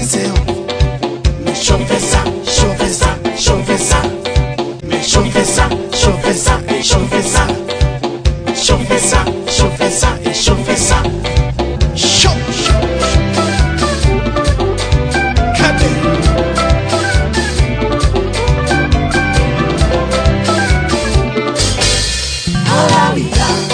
deseo. Me chauffe ça, chauffe ça, chauffe ça. Me chauffe ça, chauffe ça et chauffe ça. Chauffe ça, chauffe ça et chauffe ça. Chauffe. A la vida.